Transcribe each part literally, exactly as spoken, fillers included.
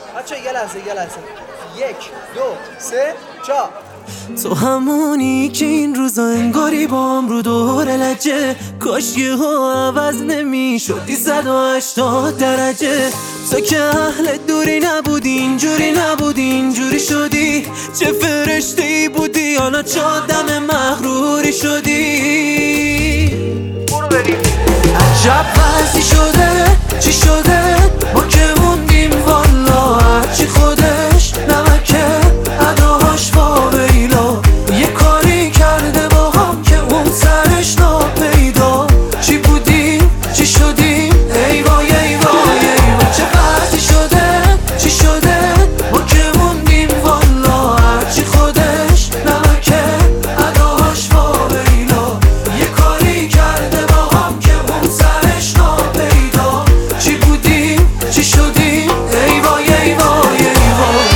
بچه یه لحظه یه لحظه یک دو سه چا تو همونی که این روزا انگاری با هم رو دور لجه، کاش یه ها عوض نمی شدی صد و هشتاد درجه. تو که اهل دوری نبودی، اینجوری نبودی اینجوری شدی، چه فرشته ای بودی حالا چه آدم مغروری شدی. برو بریم. عجب وضعی شده چی شده ما که موندیم والا، هرچی خودش نمکه اداهاش واویلا، یه کاری کرده با هم که اون سرش ناپیدا. چی بودیم چی شدیم ای وای ای وای ای وای، چه وضعی شده چی شده ما که موندیم والا، هرچی خودش نمکه اداهاش واویلا، یه کاری کرده با هم که اون سرش ناپیدا. چی بودیم چی شدیم ای وای ای وای ای وای.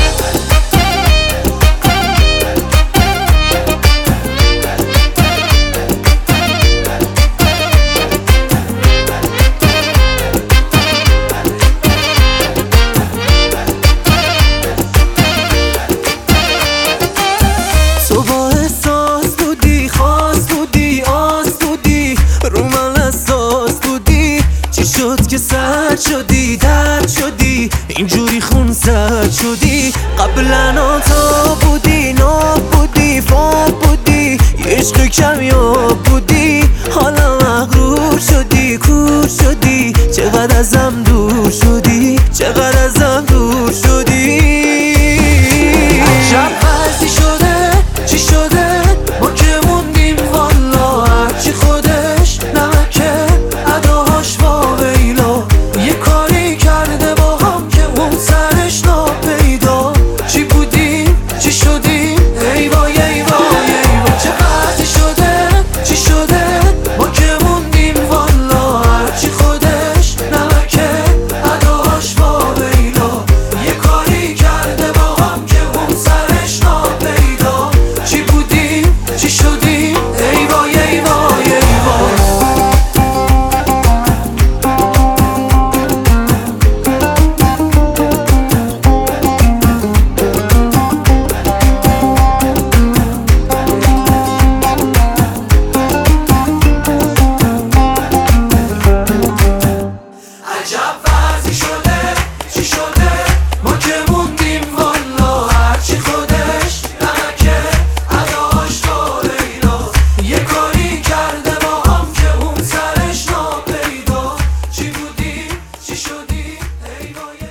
تو با احساس بودی، خاص بودی، آس بودی، رو من اساس بودی، چی شد که سرد شدی، درد شدی، اینجوری خون سرد شدی. قبلا تو بودی، ناب بودی، فاب بودی، یه عشق کمیاب بودی، حالا مغرور شدی، کور شدی، چقدر ازم دور شدی، چقدر ازم دور شدی. عجب وضعی شده چی شده ما که موندیم والا، هرچی خودش نمکه اداهاش واویلا، یه کاری کرده با هم که اون سرش ناپیدا. چی بودیم چی شدیم ای وای ای وای ای وای، چه وضعی شده چی شده ما که موندیم والا، هرچی خودش نمکه اداهاش واویلا، یه کاری کرده با هم که اون سرش ناپیدا. چی بودیم چی شدیم ای وای ای وای ای وای. عجب وضعی شده چی شده ما که موندیم والا، هرچی خودش نمکه اداهاش واویلا، یه کاری کرده با هم که اون سرش ناپیدا. چی بودیم چی شدیم ای وای